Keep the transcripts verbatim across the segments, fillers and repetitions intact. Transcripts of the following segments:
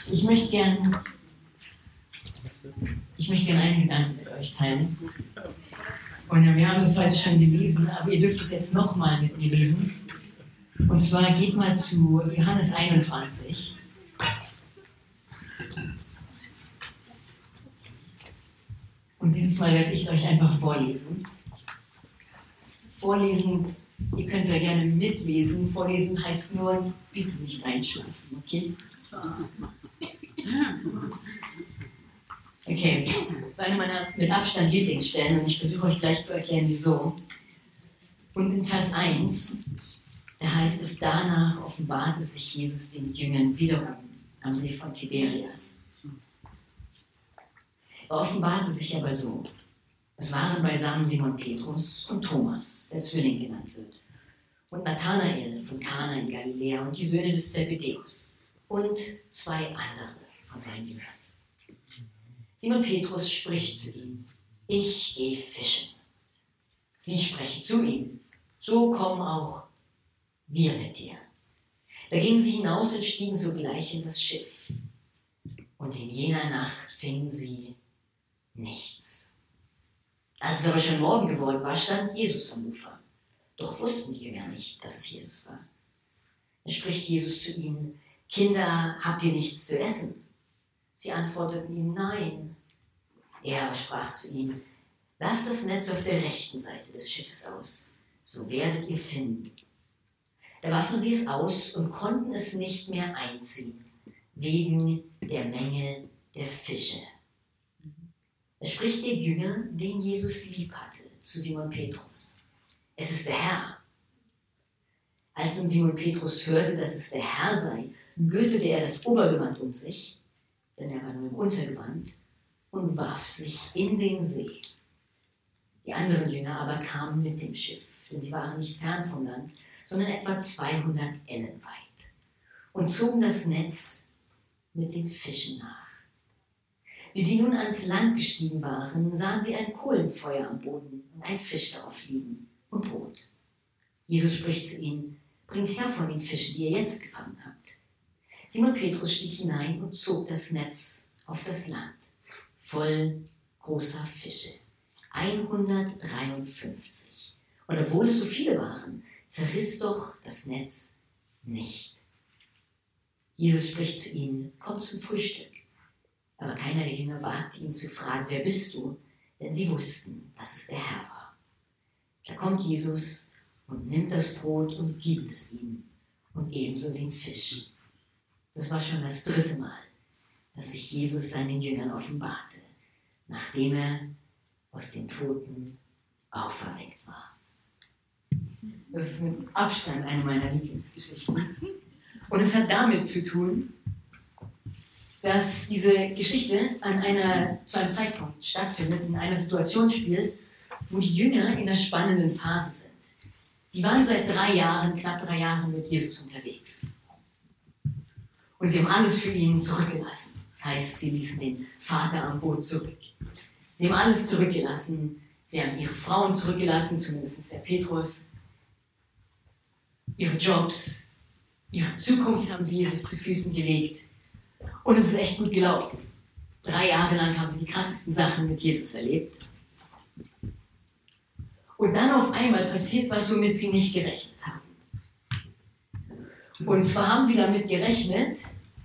Ich möchte gern, ich möchte gern einen Gedanken mit euch teilen. Und wir haben das heute schon gelesen, aber ihr dürft es jetzt nochmal mit mir lesen. Und zwar geht mal zu Johannes einundzwanzig. Und dieses Mal werde ich es euch einfach vorlesen. Vorlesen, ihr könnt ja gerne mitlesen. Vorlesen heißt nur, bitte nicht einschlafen, okay? Okay, das ist eine meiner mit Abstand Lieblingsstellen und ich versuche euch gleich zu erklären, wieso. Und in Vers eins, da heißt es, danach offenbarte sich Jesus den Jüngern wiederum am See von Tiberias. Er offenbarte sich aber so. Es waren beisammen Simon Petrus und Thomas, der Zwilling genannt wird, und Nathanael von Kana in Galiläa und die Söhne des Zebedäus und zwei andere von seinen Jüngern. Simon Petrus spricht zu ihnen, ich gehe fischen. Sie sprechen zu ihm, so kommen auch wir mit dir. Da gingen sie hinaus und stiegen sogleich in das Schiff. Und in jener Nacht fingen sie nichts. Als es aber schon Morgen geworden war, stand Jesus am Ufer. Doch wussten die Jünger nicht, dass es Jesus war. Da spricht Jesus zu ihnen, Kinder, habt ihr nichts zu essen? Sie antworteten ihm, nein. Er aber sprach zu ihnen, werft das Netz auf der rechten Seite des Schiffes aus, so werdet ihr finden. Da warfen sie es aus und konnten es nicht mehr einziehen, wegen der Menge der Fische. Da spricht der Jünger, den Jesus lieb hatte, zu Simon Petrus. Es ist der Herr. Als nun Simon Petrus hörte, dass es der Herr sei, gürtete er das Obergewand um sich, denn er war nur im Untergewand, und warf sich in den See. Die anderen Jünger aber kamen mit dem Schiff, denn sie waren nicht fern vom Land, sondern etwa zweihundert Ellen weit, und zogen das Netz mit den Fischen nach. Wie sie nun ans Land gestiegen waren, sahen sie ein Kohlenfeuer am Boden und ein Fisch darauf liegen und Brot. Jesus spricht zu ihnen, bringt her von den Fischen, die ihr jetzt gefangen habt. Simon Petrus stieg hinein und zog das Netz auf das Land, voll großer Fische, hundertdreiundfünfzig. Und obwohl es so viele waren, zerriss doch das Netz nicht. Jesus spricht zu ihnen, kommt zum Frühstück. Aber keiner der Jünger wagte ihn zu fragen, wer bist du? Denn sie wussten, dass es der Herr war. Da kommt Jesus und nimmt das Brot und gibt es ihnen und ebenso den Fisch. Das war schon das dritte Mal, dass sich Jesus seinen Jüngern offenbarte, nachdem er aus den Toten auferweckt war. Das ist mit Abstand eine meiner Lieblingsgeschichten. Und es hat damit zu tun, dass diese Geschichte an einer, zu einem Zeitpunkt stattfindet, in einer Situation spielt, wo die Jünger in einer spannenden Phase sind. Die waren seit drei Jahren, knapp drei Jahren mit Jesus unterwegs. Und sie haben alles für ihn zurückgelassen. Das heißt, sie ließen den Vater am Boot zurück. Sie haben alles zurückgelassen. Sie haben ihre Frauen zurückgelassen, zumindest der Petrus. Ihre Jobs, ihre Zukunft haben sie Jesus zu Füßen gelegt. Und es ist echt gut gelaufen. Drei Jahre lang haben sie die krassesten Sachen mit Jesus erlebt. Und dann auf einmal passiert was, womit sie nicht gerechnet haben. Und zwar haben sie damit gerechnet,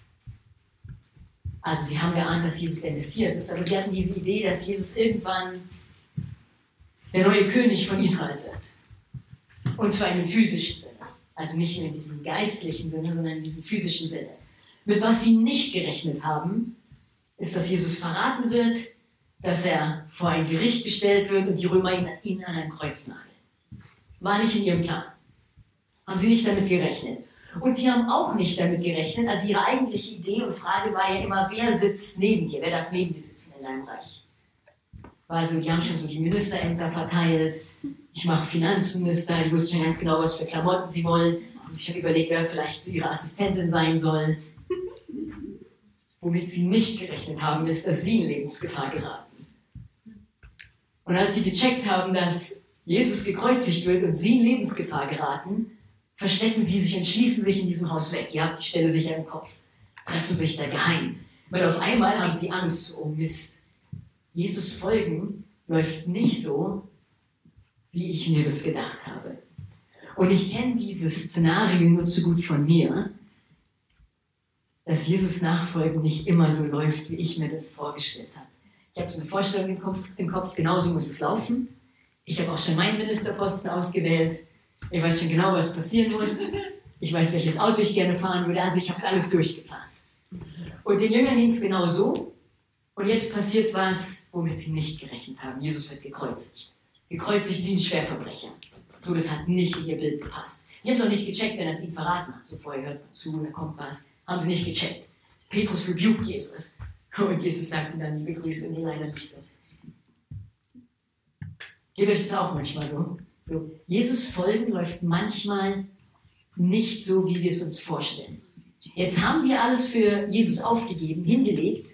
also sie haben geahnt, dass Jesus der Messias ist, aber sie hatten diese Idee, dass Jesus irgendwann der neue König von Israel wird. Und zwar in dem physischen Sinne. Also nicht in diesem geistlichen Sinne, sondern in diesem physischen Sinne. Mit was sie nicht gerechnet haben, ist, dass Jesus verraten wird, dass er vor ein Gericht gestellt wird und die Römer ihn, ihn an ein Kreuz nageln. War nicht in ihrem Plan. Haben sie nicht damit gerechnet. Und sie haben auch nicht damit gerechnet, also ihre eigentliche Idee und Frage war ja immer, wer sitzt neben dir, wer darf neben dir sitzen in deinem Reich? Also die haben schon so die Ministerämter verteilt, ich mache Finanzminister, die wussten schon ganz genau, was für Klamotten sie wollen, haben sich schon überlegt, wer vielleicht so ihre Assistentin sein soll. Womit sie nicht gerechnet haben, ist, dass sie in Lebensgefahr geraten. Und als sie gecheckt haben, dass Jesus gekreuzigt wird und sie in Lebensgefahr geraten, verstecken sie sich und schließen sich in diesem Haus weg. Ihr habt die Stelle sicher im Kopf. treffen sich da geheim. Weil auf einmal haben sie Angst, oh Mist. Jesus folgen läuft nicht so, wie ich mir das gedacht habe. Und ich kenne dieses Szenario nur zu gut von mir, dass Jesus nachfolgen nicht immer so läuft, wie ich mir das vorgestellt habe. Ich habe so eine Vorstellung im Kopf, im Kopf, genauso muss es laufen. Ich habe auch schon meinen Ministerposten ausgewählt. Ich weiß schon genau, was passieren muss. Ich weiß, welches Auto ich gerne fahren würde. Also ich habe es alles durchgeplant. Und den Jüngern ging es genau so. Und jetzt passiert was, womit sie nicht gerechnet haben. Jesus wird gekreuzigt. Gekreuzigt wie ein Schwerverbrecher. So, das hat nicht in ihr Bild gepasst. Sie haben es auch nicht gecheckt, wenn er es ihnen verraten hat. So, vorher hört man zu, da kommt was. Haben sie nicht gecheckt. Petrus rebukt Jesus. Und Jesus sagte dann, liebe Grüße, nee, leider nicht so. Geht euch jetzt auch manchmal so? So, Jesus folgen läuft manchmal nicht so, wie wir es uns vorstellen. Jetzt haben wir alles für Jesus aufgegeben, hingelegt.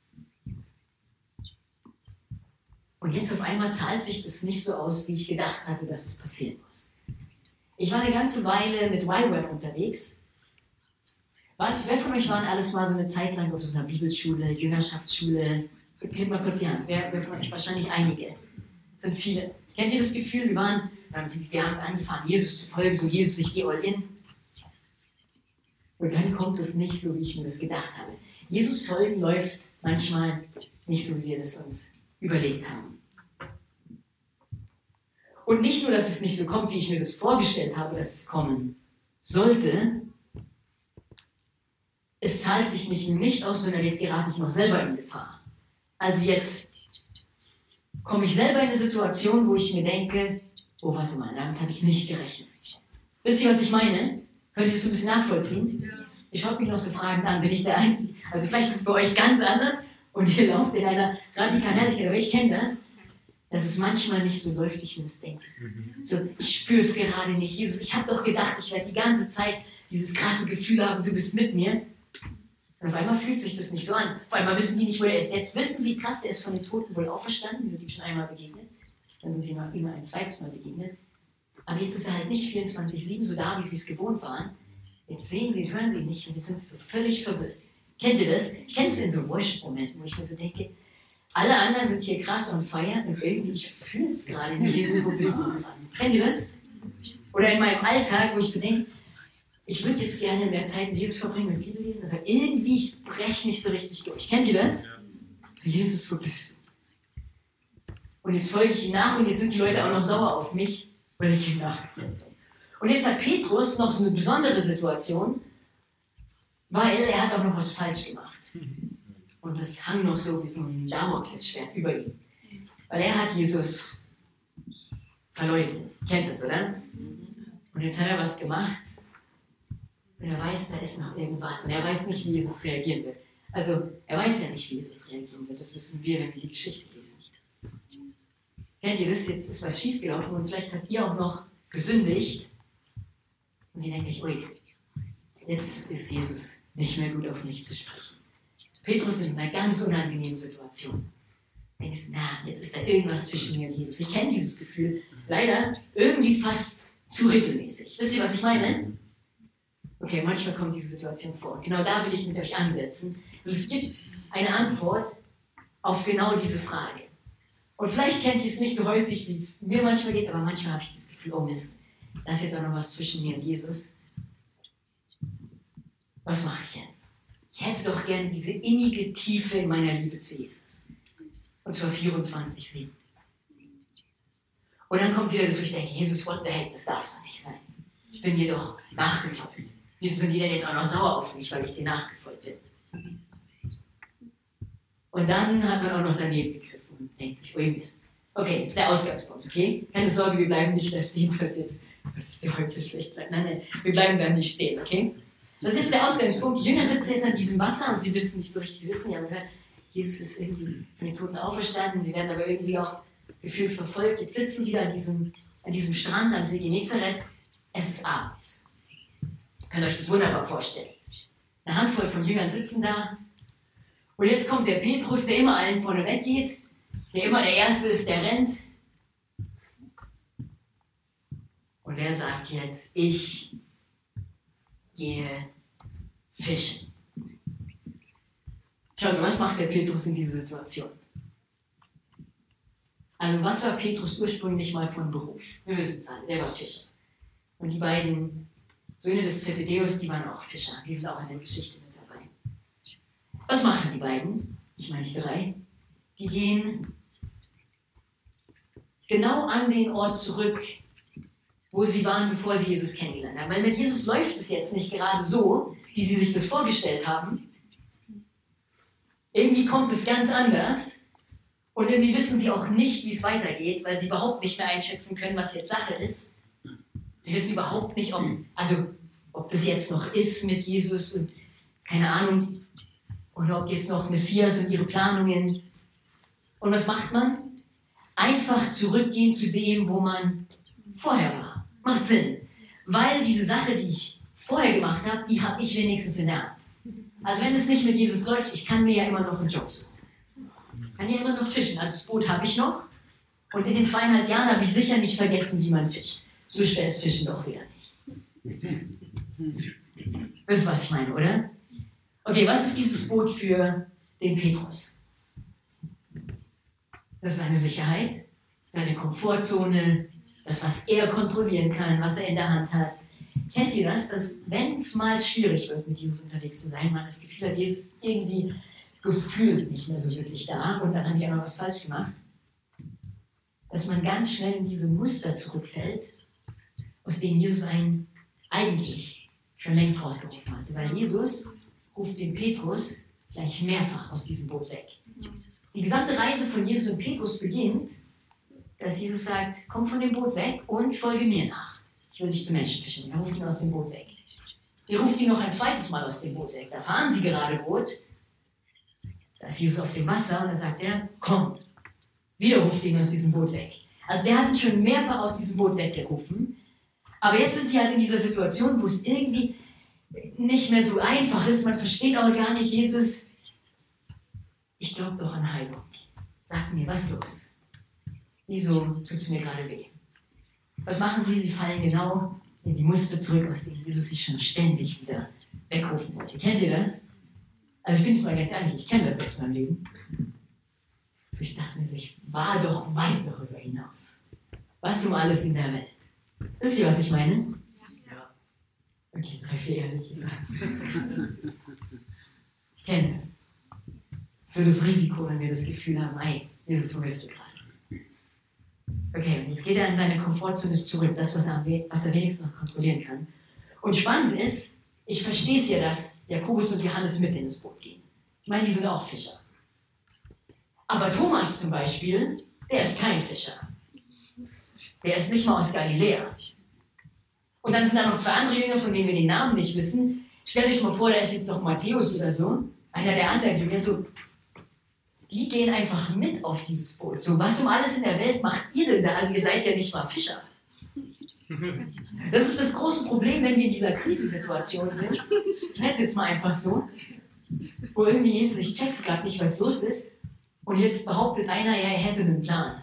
Und jetzt auf einmal zahlt sich das nicht so aus, wie ich gedacht hatte, dass es passieren muss. Ich war eine ganze Weile mit Y WAM unterwegs. War, wer von euch waren alles mal so eine Zeit lang auf so einer Bibelschule, Jüngerschaftsschule? Hebt mal kurz die Hand. Wer, wer von euch? Wahrscheinlich einige. Das sind viele. Kennt ihr das Gefühl, wir, waren, wir haben angefangen, Jesus zu folgen, so Jesus, ich gehe all in. Und dann kommt es nicht so, wie ich mir das gedacht habe. Jesus folgen läuft manchmal nicht so, wie wir das uns überlegt haben. Und nicht nur, dass es nicht so kommt, wie ich mir das vorgestellt habe, dass es kommen sollte, es zahlt sich nicht nur nicht aus, sondern jetzt gerate ich noch selber in Gefahr. Also jetzt komme ich selber in eine Situation, wo ich mir denke, oh, warte mal, damit habe ich nicht gerechnet. Wisst ihr, was ich meine? Könnt ihr das so ein bisschen nachvollziehen? Ich schaue mich noch so Fragen an, bin ich der Einzige? Also vielleicht ist es bei euch ganz anders und ihr lauft in einer radikalen Herrlichkeit, aber ich kenne das, dass es manchmal nicht so läuft, wie ich mir das denke. So, ich spüre es gerade nicht. Jesus, ich habe doch gedacht, ich werde die ganze Zeit dieses krasse Gefühl haben, du bist mit mir. Und auf einmal fühlt sich das nicht so an. Auf einmal wissen die nicht, wo er ist. Jetzt wissen sie, krass, der ist von den Toten wohl auferstanden. Die sind ihm schon einmal begegnet. Dann sind sie ihm immer ein zweites Mal begegnet. Aber jetzt ist er halt nicht vierundzwanzig sieben so da, wie sie es gewohnt waren. Jetzt sehen sie, hören sie nicht und jetzt sind sie so völlig verwirrt. Kennt ihr das? Ich kenne es in so Worship-Momenten, wo ich mir so denke, alle anderen sind hier krass on fire und irgendwie, ich fühle es gerade nicht. Jesus, wo bist du dran? Kennt ihr das? Oder in meinem Alltag, wo ich so denke, ich würde jetzt gerne mehr Zeit mit Jesus verbringen und Bibel lesen, aber irgendwie, ich breche nicht so richtig durch. Kennt ihr das? So, Jesus, wo bist du? Und jetzt folge ich ihm nach und jetzt sind die Leute auch noch sauer auf mich, weil ich ihm nachgefolgt bin. Und jetzt hat Petrus noch so eine besondere Situation, weil er hat auch noch was falsch gemacht. Und das hang noch so wie so ein Damoklesschwert über ihm. Weil er hat Jesus verleugnet. Kennt das, oder? Und jetzt hat er was gemacht. Und er weiß, da ist noch irgendwas. Und er weiß nicht, wie Jesus reagieren wird. Also, er weiß ja nicht, wie Jesus reagieren wird. Das wissen wir, wenn wir die Geschichte lesen. Kennt ihr das? Jetzt ist was schiefgelaufen und vielleicht habt ihr auch noch gesündigt. Und ihr denkt euch, ui, jetzt ist Jesus nicht mehr gut auf mich zu sprechen. Petrus ist in einer ganz unangenehmen Situation. Du denkst, na, jetzt ist da irgendwas zwischen mir und Jesus. Ich kenne dieses Gefühl leider irgendwie fast zu regelmäßig. Wisst ihr, was ich meine? Okay, manchmal kommt diese Situation vor. Und genau da will ich mit euch ansetzen. Und es gibt eine Antwort auf genau diese Frage. Und vielleicht kennt ihr es nicht so häufig, wie es mir manchmal geht, aber manchmal habe ich das Gefühl, oh Mist, da ist jetzt auch noch was zwischen mir und Jesus. Was mache ich jetzt? Ich hätte doch gern diese innige Tiefe in meiner Liebe zu Jesus. Und zwar vierundzwanzig sieben. Und dann kommt wieder das, wo ich denke, Jesus, what the heck, das darf so nicht sein. Ich bin dir doch nachgefolgt. Wieso sind die denn jetzt auch noch sauer auf mich, weil ich dir nachgefolgt bin? Und dann hat man auch noch daneben gegriffen und denkt sich, ui Mist. Okay, jetzt ist der Ausgangspunkt, okay? Keine Sorge, wir bleiben nicht da stehen, falls jetzt, was ist dir heute so schlecht? Nein, nein, wir bleiben da nicht stehen, okay? Das ist jetzt der Ausgangspunkt. Die Jünger sitzen jetzt an diesem Wasser und sie wissen nicht so richtig, sie wissen ja, man hört, Jesus ist irgendwie von den Toten auferstanden, sie werden aber irgendwie auch gefühlt verfolgt. Jetzt sitzen sie da an diesem, an diesem Strand am See Genezareth. Es ist abends. Ihr könnt euch das wunderbar vorstellen. Eine Handvoll von Jüngern sitzen da. Und jetzt kommt der Petrus, der immer allen vorne weggeht, der immer der Erste ist, der rennt. Und er sagt jetzt, ich gehe fischen. Schau mal, was macht der Petrus in dieser Situation? Also was war Petrus ursprünglich mal von Beruf? Wir wissen es alle, der war Fischer. Und die beiden Söhne des Zebedeus, die waren auch Fischer. Die sind auch in der Geschichte mit dabei. Was machen die beiden? Ich meine die drei. Die gehen genau an den Ort zurück, wo sie waren, bevor sie Jesus kennengelernt haben. Weil mit Jesus läuft es jetzt nicht gerade so, wie sie sich das vorgestellt haben. Irgendwie kommt es ganz anders. Und irgendwie wissen sie auch nicht, wie es weitergeht, weil sie überhaupt nicht mehr einschätzen können, was jetzt Sache ist. Sie wissen überhaupt nicht, ob, also, ob das jetzt noch ist mit Jesus und keine Ahnung, oder ob jetzt noch Messias und ihre Planungen. Und was macht man? Einfach zurückgehen zu dem, wo man vorher war. Macht Sinn. Weil diese Sache, die ich vorher gemacht habe, die habe ich wenigstens in der Hand. Also wenn es nicht mit Jesus läuft, ich kann mir ja immer noch einen Job suchen. Ich kann ja immer noch fischen. Also das Boot habe ich noch. Und in den zweieinhalb Jahren habe ich sicher nicht vergessen, wie man fischt. So schwer ist Fischen doch wieder nicht. Wisst ihr, was ich meine, oder? Okay, was ist dieses Boot für den Petrus? Das ist seine Sicherheit, seine Komfortzone, das, was er kontrollieren kann, was er in der Hand hat. Kennt ihr das, dass wenn es mal schwierig wird, mit Jesus unterwegs zu sein, man das Gefühl hat, Jesus ist irgendwie gefühlt nicht mehr so wirklich da und dann habe ich auch noch was falsch gemacht, dass man ganz schnell in diese Muster zurückfällt, aus denen Jesus einen eigentlich schon längst rausgerufen hatte. Weil Jesus ruft den Petrus gleich mehrfach aus diesem Boot weg. Die gesamte Reise von Jesus und Petrus beginnt, dass Jesus sagt, komm von dem Boot weg und folge mir nach. Ich will dich zu Menschen fischen. Er ruft ihn aus dem Boot weg. Er ruft ihn noch ein zweites Mal aus dem Boot weg. Da fahren sie gerade Boot. Da ist Jesus auf dem Wasser und dann sagt er, komm. Wieder ruft ihn aus diesem Boot weg. Also der hat ihn schon mehrfach aus diesem Boot weggerufen. Aber jetzt sind sie halt in dieser Situation, wo es irgendwie nicht mehr so einfach ist. Man versteht auch gar nicht, Jesus, ich glaube doch an Heilung. Sag mir, was ist los? Wieso tut es mir gerade weh? Was machen sie? Sie fallen genau in die Muster zurück, aus denen Jesus sich schon ständig wieder wegrufen wollte. Kennt ihr das? Also ich bin jetzt mal ganz ehrlich, ich kenne das aus meinem Leben. So, ich dachte mir so, ich war doch weit darüber hinaus. Was um alles in der Welt? Wisst ihr, was ich meine? Ja. Okay, drei, vier ehrlich. Ich kenne das. So das Risiko, wenn wir das Gefühl haben, ey, Jesus, wo bist du gerade? Okay, und jetzt geht er in seine Komfortzone zurück, das, was er, was er wenigstens noch kontrollieren kann. Und spannend ist, ich verstehe es ja, dass Jakobus und Johannes mit in das Boot gehen. Ich meine, die sind auch Fischer. Aber Thomas zum Beispiel, der ist kein Fischer. Der ist nicht mal aus Galiläa. Und dann sind da noch zwei andere Jünger, von denen wir den Namen nicht wissen. Stellt euch mal vor, da ist jetzt noch Matthäus oder so, einer der anderen Jünger, so, die gehen einfach mit auf dieses Boot. So, was um alles in der Welt macht ihr denn da? Also ihr seid ja nicht mal Fischer. Das ist das große Problem, wenn wir in dieser Krisensituation sind. Ich nenne es jetzt mal einfach so. Wo irgendwie Jesus, ich check's gerade nicht, was los ist. Und jetzt behauptet einer, ja, er hätte einen Plan.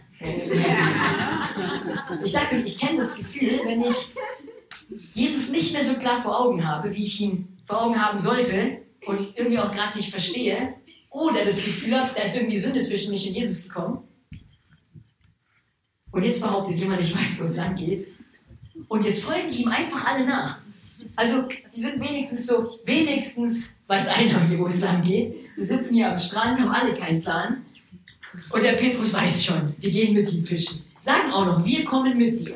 Ich sage euch, ich kenne das Gefühl, wenn ich Jesus nicht mehr so klar vor Augen habe, wie ich ihn vor Augen haben sollte und irgendwie auch gerade nicht verstehe, oder das Gefühl habe, da ist irgendwie Sünde zwischen mich und Jesus gekommen. Und jetzt behauptet jemand, ich weiß, wo es lang geht. Und jetzt folgen ihm einfach alle nach. Also, die sind wenigstens so, wenigstens weiß einer, wo es lang geht. Wir sitzen hier am Strand, haben alle keinen Plan. Und der Petrus weiß schon, wir gehen mit ihm fischen. Sagen auch noch, wir kommen mit dir.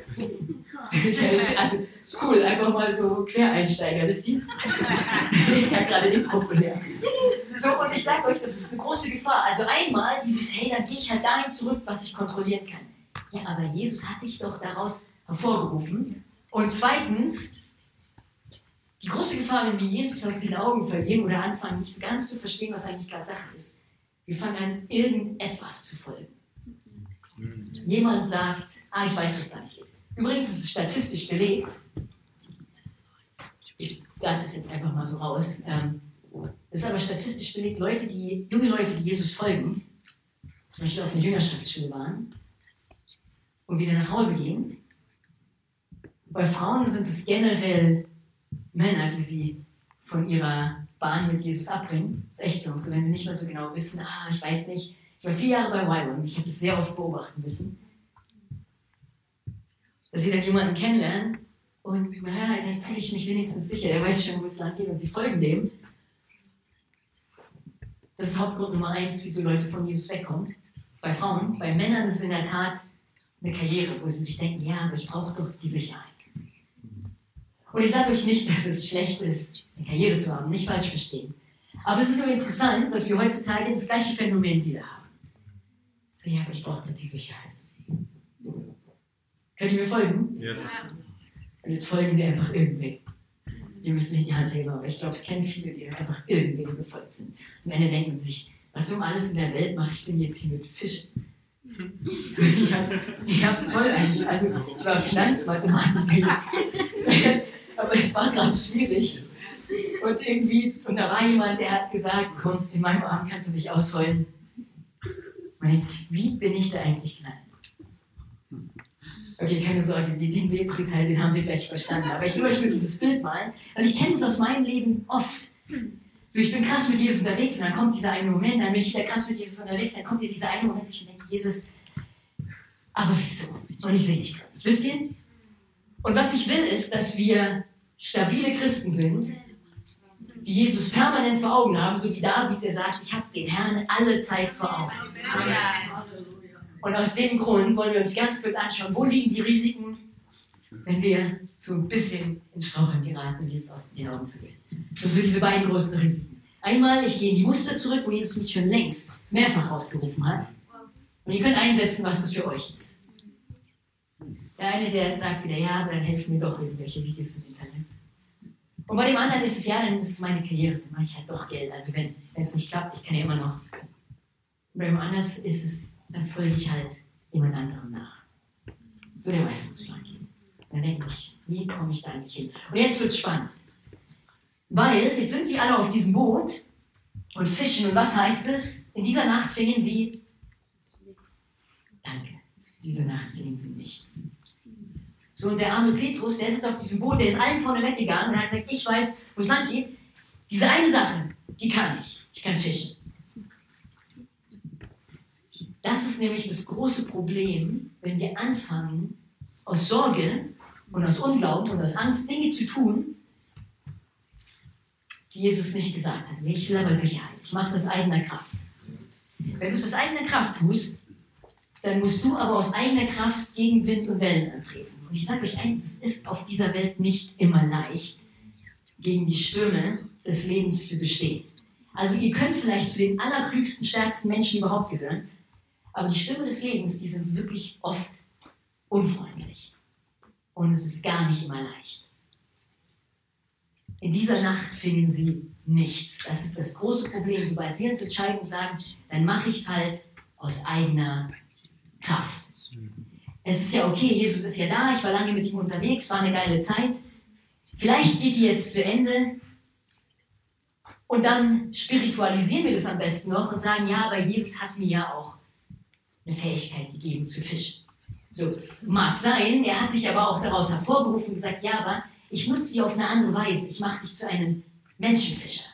Also, ist cool, einfach mal so Quereinsteiger, wisst ihr? Ist ja gerade nicht populär. So, und ich sage euch, das ist eine große Gefahr. Also einmal dieses, hey, dann gehe ich halt dahin zurück, was ich kontrollieren kann. Ja, aber Jesus hat dich doch daraus hervorgerufen. Und zweitens, die große Gefahr, wenn wir Jesus aus den Augen verlieren oder anfangen, nicht so ganz zu verstehen, was eigentlich gerade Sache ist. Wir fangen an, irgendetwas zu folgen. Jemand sagt, ah, ich weiß, wo es lang geht. Übrigens ist es statistisch belegt, ich sage das jetzt einfach mal so raus, ähm, es ist aber statistisch belegt, Leute, die, junge Leute, die Jesus folgen, zum Beispiel auf einer Jüngerschaftsschule waren und wieder nach Hause gehen. Bei Frauen sind es generell Männer, die sie von ihrer Bahn mit Jesus abbringen. Das ist echt so. So, wenn sie nicht mehr so genau wissen, ah, ich weiß nicht. Ich war vier Jahre bei Y WAM. Ich habe das sehr oft beobachten müssen. Dass sie dann jemanden kennenlernen und na, dann fühle ich mich wenigstens sicher. Er weiß schon, wo es lang geht und sie folgen dem. Das ist Hauptgrund Nummer eins, wieso Leute von Jesus wegkommen. Bei Frauen, bei Männern ist es in der Tat eine Karriere, wo sie sich denken, ja, aber ich brauche doch die Sicherheit. Und ich sage euch nicht, dass es schlecht ist, eine Karriere zu haben, nicht falsch verstehen. Aber es ist nur interessant, dass wir heutzutage das gleiche Phänomen wieder haben. So, ja, ich brauche doch die Sicherheit. Könnt ihr mir folgen? Yes. Und jetzt folgen sie einfach irgendwem. Ihr müsst nicht die Hand heben, aber ich glaube, es kennen viele, die einfach irgendwem gefolgt sind. Am Ende denken sie sich, was um alles in der Welt mache ich denn jetzt hier mit Fischen? Ich habe ich hab toll eigentlich, also ich war Finanzmathematiker, aber es war gerade schwierig. Und irgendwie, und da war jemand, der hat gesagt, komm, in meinem Arm kannst du dich ausheulen. Man denkt sich, wie bin ich da eigentlich gelandet? Okay, keine Sorge, den Lepri-Teil, den haben wir gleich verstanden. Aber ich will euch nur dieses Bild malen, weil ich kenne es aus meinem Leben oft. So, ich bin krass mit Jesus unterwegs und dann kommt dieser eine Moment, dann bin ich wieder krass mit Jesus unterwegs, dann kommt dir dieser eine Moment, wo ich mir denke, Jesus, aber wieso? Und ich sehe dich gerade nicht. Wisst ihr? Und was ich will, ist, dass wir stabile Christen sind, die Jesus permanent vor Augen haben, so wie David, der sagt, ich habe den Herrn alle Zeit vor Augen. Amen. Und aus dem Grund wollen wir uns ganz kurz anschauen, wo liegen die Risiken, wenn wir so ein bisschen ins Straucheln geraten und Jesus aus den Augen verlieren. Das sind so diese beiden großen Risiken. Einmal, ich gehe in die Muster zurück, wo Jesus mich schon längst mehrfach rausgerufen hat. Und ihr könnt einsetzen, was das für euch ist. Der eine, der sagt wieder, ja, aber dann helfen mir doch irgendwelche Videos im Internet. Und bei dem anderen ist es, ja, dann ist es meine Karriere, dann mache ich halt doch Geld. Also wenn es nicht klappt, ich kann ja immer noch. Und bei dem anderen ist es, dann folge ich halt jemand anderem nach. So, der weiß, wo es lang geht. Dann denken sich, wie komme ich da eigentlich hin? Und jetzt wird es spannend. Weil, jetzt sind sie alle auf diesem Boot und fischen. Und was heißt es? In dieser Nacht fingen sie, danke, diese Nacht fingen sie nichts. So, und der arme Petrus, der sitzt auf diesem Boot, der ist allen vorne weggegangen und hat gesagt, ich weiß, wo es lang geht. Diese eine Sache, die kann ich. Ich kann fischen. Das ist nämlich das große Problem, wenn wir anfangen, aus Sorge und aus Unglauben und aus Angst Dinge zu tun, die Jesus nicht gesagt hat. Ich will aber Sicherheit. Ich mache es aus eigener Kraft. Wenn du es aus eigener Kraft tust, dann musst du aber aus eigener Kraft gegen Wind und Wellen antreten. Und ich sage euch eins, es ist auf dieser Welt nicht immer leicht, gegen die Stürme des Lebens zu bestehen. Also ihr könnt vielleicht zu den allerklügsten, stärksten Menschen überhaupt gehören, aber die Stürme des Lebens, die sind wirklich oft unfreundlich. Und es ist gar nicht immer leicht. In dieser Nacht finden sie nichts. Das ist das große Problem. Sobald wir uns entscheiden und sagen, dann mache ich es halt aus eigener Kraft. Es ist ja okay, Jesus ist ja da, ich war lange mit ihm unterwegs, war eine geile Zeit. Vielleicht geht die jetzt zu Ende und dann spiritualisieren wir das am besten noch und sagen, ja, weil Jesus hat mir ja auch eine Fähigkeit gegeben zu fischen. So, mag sein, er hat dich aber auch daraus hervorgerufen und gesagt, ja, aber ich nutze dich auf eine andere Weise, ich mache dich zu einem Menschenfischer.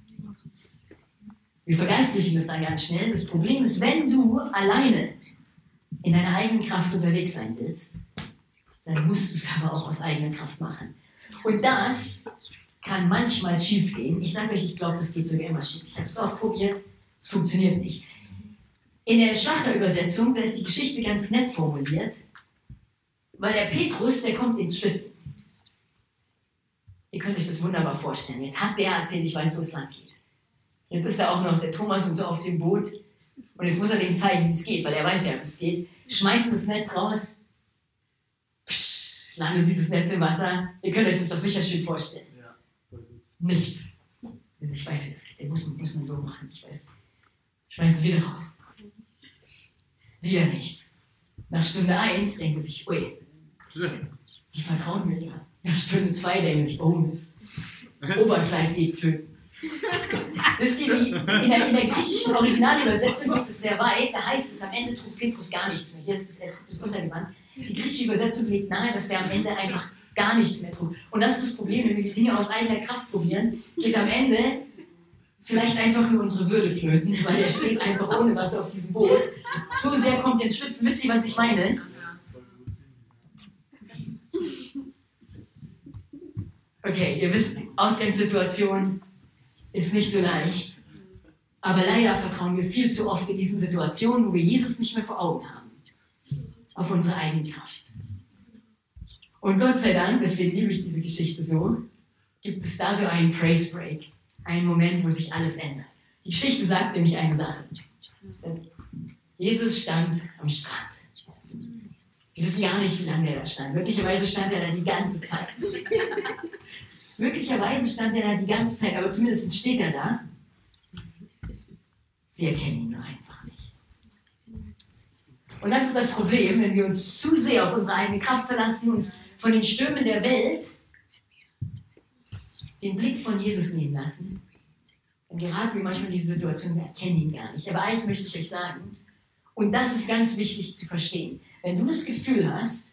Wir vergeistlichen das dann ganz schnell. Das Problem ist, wenn du alleine in deiner eigenen Kraft unterwegs sein willst, dann musst du es aber auch aus eigener Kraft machen. Und das kann manchmal schief gehen. Ich sage euch, ich glaube, das geht sogar immer schief. Ich habe es oft probiert, es funktioniert nicht. In der Schlachterübersetzung, da ist die Geschichte ganz nett formuliert, weil der Petrus, der kommt ins Schwitzen. Ihr könnt euch das wunderbar vorstellen. Jetzt hat der erzählt, ich weiß, wo es lang geht. Jetzt ist da auch noch der Thomas und so auf dem Boot. Und jetzt muss er denen zeigen, wie es geht, weil er weiß ja, wie es geht. Schmeißen das Netz raus. Psch, landet dieses Netz im Wasser. Ihr könnt euch das doch sicher schön vorstellen. Ja, voll gut. Nichts. Ich weiß, wie es geht. Das muss, muss man so machen. Ich weiß. Schmeißen es wieder raus. Wieder nichts. Nach Stunde eins denkt er sich, ui, die vertrauen mir ja. Nach Stunde zwei denkt er sich, oh Mist. Oberkleid geht flöten. Wisst ihr, wie in der, in der griechischen Originalübersetzung geht es sehr weit, da heißt es, am Ende trug Petrus gar nichts mehr. Hier ist es, er trug es untergewandt. Die griechische Übersetzung legt nahe, dass der am Ende einfach gar nichts mehr trug. Und das ist das Problem, wenn wir die Dinge aus eigener Kraft probieren, geht am Ende vielleicht einfach nur unsere Würde flöten, weil er steht einfach ohne Wasser auf diesem Boot. So sehr kommt er ins Schwitzen. Wisst ihr, was ich meine? Okay, ihr wisst, Ausgangssituation ist nicht so leicht. Aber leider vertrauen wir viel zu oft in diesen Situationen, wo wir Jesus nicht mehr vor Augen haben. Auf unsere eigene Kraft. Und Gott sei Dank, deswegen liebe ich diese Geschichte so, gibt es da so einen Praise Break. Einen Moment, wo sich alles ändert. Die Geschichte sagt nämlich eine Sache. Jesus stand am Strand. Wir wissen gar nicht, wie lange er da stand. Möglicherweise stand er da die ganze Zeit. Möglicherweise stand er da die ganze Zeit, aber zumindest steht er da. Sie erkennen ihn nur einfach nicht. Und das ist das Problem, wenn wir uns zu sehr auf unsere eigene Kraft verlassen und von den Stürmen der Welt den Blick von Jesus nehmen lassen. Dann geraten wir manchmal in diese Situation, wir erkennen ihn gar nicht. Aber eins möchte ich euch sagen, und das ist ganz wichtig zu verstehen. Wenn du das Gefühl hast,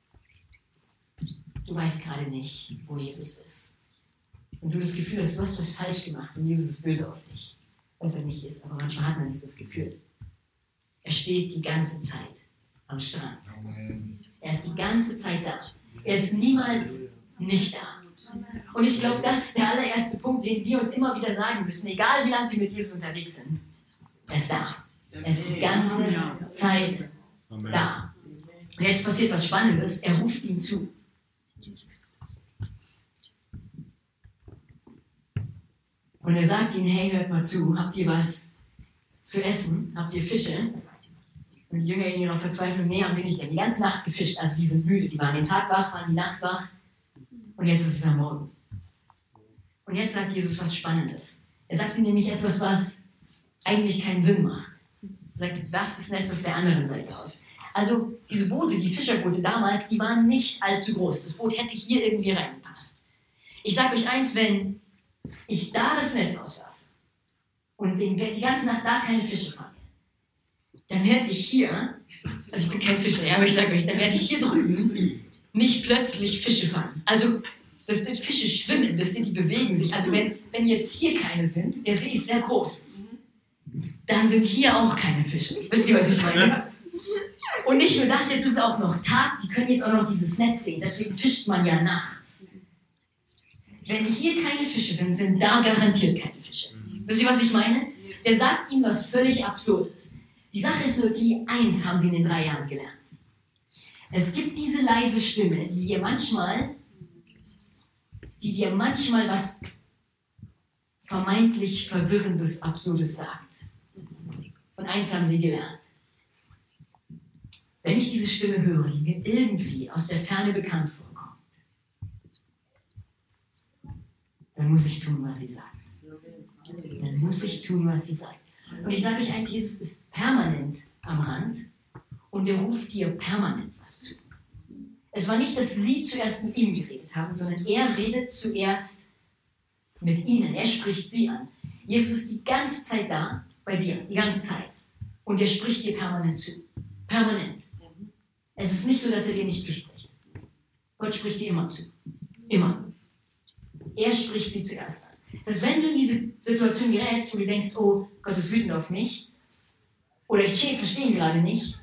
du weißt gerade nicht, wo Jesus ist. Und du das Gefühl hast, du hast was falsch gemacht und Jesus ist böse auf dich. Was er nicht ist, aber manchmal hat man dieses Gefühl. Er steht die ganze Zeit am Strand. Er ist die ganze Zeit da. Er ist niemals nicht da. Und ich glaube, das ist der allererste Punkt, den wir uns immer wieder sagen müssen, egal wie lange wir mit Jesus unterwegs sind. Er ist da. Er ist die ganze Zeit da. Und jetzt passiert was Spannendes, er ruft ihn zu. Und er sagt ihnen, hey, hört mal zu, habt ihr was zu essen? Habt ihr Fische? Und die Jünger in ihrer Verzweiflung, nee, haben wir nicht. Die haben die ganze Nacht gefischt, also die sind müde, die waren den Tag wach, waren die Nacht wach. Und jetzt ist es am Morgen. Und jetzt sagt Jesus was Spannendes. Er sagt ihnen nämlich etwas, was eigentlich keinen Sinn macht. Er sagt, werft das Netz auf der anderen Seite aus. Also diese Boote, die Fischerboote damals, die waren nicht allzu groß. Das Boot hätte hier irgendwie reingepasst. Ich sage euch eins, wenn ich da das Netz auswerfe und den, die ganze Nacht da keine Fische fange, dann werde ich hier, also ich bin kein Fischer, ja, aber ich sage euch, dann werde ich hier drüben nicht plötzlich Fische fangen. Also das, das Fische schwimmen, wisst ihr, die bewegen sich. Also wenn, wenn jetzt hier keine sind, der See ist sehr groß, dann sind hier auch keine Fische. Wisst ihr, was ich meine? Und nicht nur das, jetzt ist es auch noch Tag, die können jetzt auch noch dieses Netz sehen, deswegen fischt man ja nachts. Wenn hier keine Fische sind, sind da garantiert keine Fische. Wisst ihr, was ich meine? Der sagt ihnen was völlig Absurdes. Die Sache ist nur die, eins haben sie in den drei Jahren gelernt. Es gibt diese leise Stimme, die dir manchmal, die dir manchmal was vermeintlich Verwirrendes, Absurdes sagt. Und eins haben sie gelernt. Wenn ich diese Stimme höre, die mir irgendwie aus der Ferne bekannt vorkommt, dann muss ich tun, was sie sagt. Dann muss ich tun, was sie sagt. Und ich sage euch eins, Jesus ist permanent am Rand und er ruft dir permanent was zu. Es war nicht, dass sie zuerst mit ihm geredet haben, sondern er redet zuerst mit ihnen. Er spricht sie an. Jesus ist die ganze Zeit da, bei dir, die ganze Zeit. Und er spricht dir permanent zu. Permanent. Es ist nicht so, dass er dir nicht zuspricht. Gott spricht dir immer zu. Immer. Er spricht sie zuerst an. Das heißt, wenn du in diese Situation gerätst, wo du denkst, oh, Gott ist wütend auf mich, oder ich verstehe ihn gerade nicht,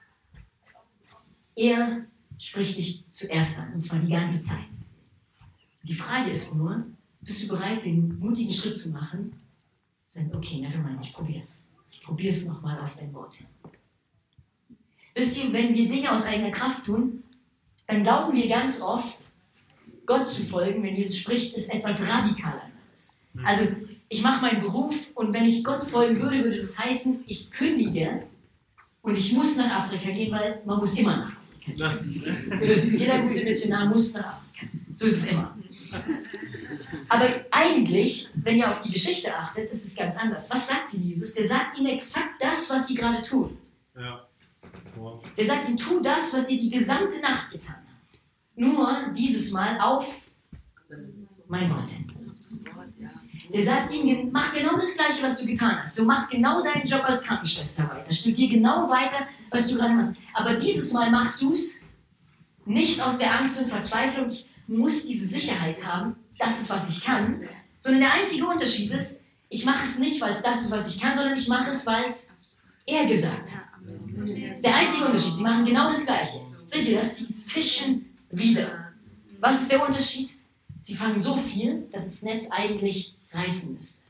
er spricht dich zuerst an, und zwar die ganze Zeit. Die Frage ist nur, bist du bereit, den mutigen Schritt zu machen? Sagen, okay, nevermind, ich probier's. Ich probier's nochmal auf dein Wort hin. Wisst ihr, wenn wir Dinge aus eigener Kraft tun, dann glauben wir ganz oft, Gott zu folgen, wenn Jesus spricht, ist etwas radikal anderes. Also, ich mache meinen Beruf und wenn ich Gott folgen würde, würde das heißen, ich kündige und ich muss nach Afrika gehen, weil man muss immer nach Afrika gehen. Das ist, jeder gute Missionar muss nach Afrika. So ist es immer. Aber eigentlich, wenn ihr auf die Geschichte achtet, ist es ganz anders. Was sagt ihnen Jesus? Der sagt ihnen exakt das, was sie gerade tun. Ja. Wow. Der sagt ihnen, tu das, was ihr die gesamte Nacht getan habt. Nur dieses Mal auf mein Wort hin. Der sagt ihnen, mach genau das Gleiche, was du getan hast. So mach genau deinen Job als Krankenschwester weiter. Studier genau weiter, was du gerade machst. Aber dieses Mal machst du es nicht aus der Angst und Verzweiflung, ich muss diese Sicherheit haben, das ist, was ich kann. Sondern der einzige Unterschied ist, Ich mache es nicht, weil es das ist, was ich kann, sondern ich mache es, weil es er gesagt hat. Das ist der einzige Unterschied. Sie machen genau das Gleiche. Seht ihr das? Sie fischen wieder. Was ist der Unterschied? Sie fangen so viel, dass das Netz eigentlich reißen müsste.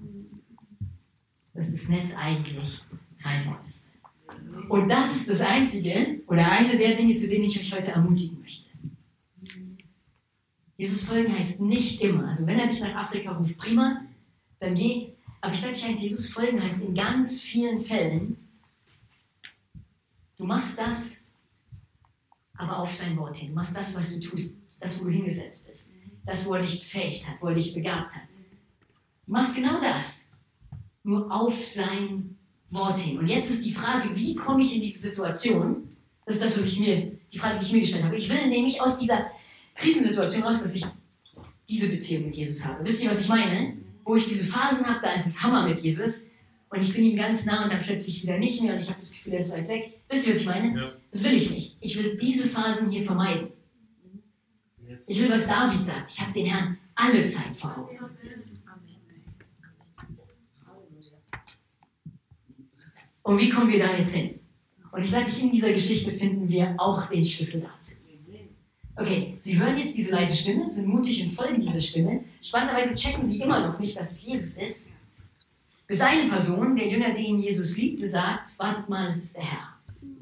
Dass das Netz eigentlich reißen müsste. Und das ist das Einzige, oder eine der Dinge, zu denen ich euch heute ermutigen möchte. Jesus folgen heißt nicht immer, also wenn er dich nach Afrika ruft, prima, dann geh. Aber ich sage euch eins, Jesus folgen heißt in ganz vielen Fällen, du machst das, aber auf sein Wort hin. Du machst das, was du tust, das, wo du hingesetzt bist. Das, wo er dich befähigt hat, wo er dich begabt hat. Du machst genau das, nur auf sein Wort hin. Und jetzt ist die Frage, wie komme ich in diese Situation? Das ist das, was ich mir, die Frage, die ich mir gestellt habe. Ich will nämlich aus dieser Krisensituation raus, dass ich diese Beziehung mit Jesus habe. Wisst ihr, was ich meine? Wo ich diese Phasen habe, da ist es Hammer mit Jesus und ich bin ihm ganz nah und dann plötzlich wieder nicht mehr und ich habe das Gefühl, er ist weit weg. Wisst ihr, was ich meine? Ja. Das will ich nicht. Ich will diese Phasen hier vermeiden. Ich will, was David sagt. Ich habe den Herrn alle Zeit vor Augen. Und wie kommen wir da jetzt hin? Und ich sage euch, in dieser Geschichte finden wir auch den Schlüssel dazu. Okay, Sie hören jetzt diese leise Stimme, sind mutig und folgen dieser Stimme. Spannenderweise checken Sie immer noch nicht, dass es Jesus ist. Bis eine Person, der Jünger, den Jesus liebte, sagt, wartet mal, es ist der Herr.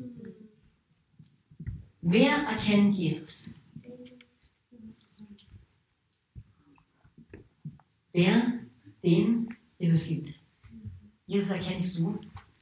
Wer erkennt Jesus? Der, den Jesus liebt. Jesus erkennst du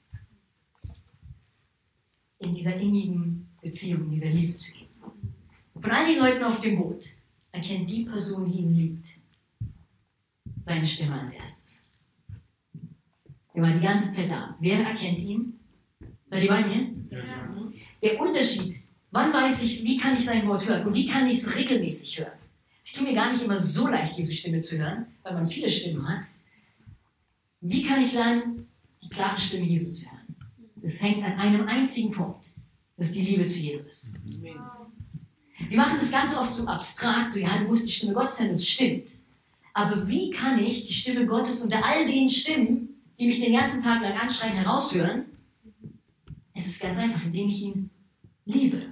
in dieser innigen Beziehung, in dieser Liebe zu ihm. Von all den Leuten auf dem Boot erkennt die Person, die ihn liebt, seine Stimme als erstes. Er war die ganze Zeit da. Wer erkennt ihn? Seid ihr bei mir? Ja. Der Unterschied, wann weiß ich, wie kann ich sein Wort hören und wie kann ich es regelmäßig hören? Es tut mir gar nicht immer so leicht, Jesu Stimme zu hören, weil man viele Stimmen hat. Wie kann ich lernen, die klare Stimme Jesu zu hören? Das hängt an einem einzigen Punkt. Das ist die Liebe zu Jesus. Wir machen das ganz oft so abstrakt, so ja, du musst die Stimme Gottes hören, das stimmt. Aber wie kann ich die Stimme Gottes unter all den Stimmen, die mich den ganzen Tag lang anschreien, heraushören? Es ist ganz einfach, indem ich ihn liebe.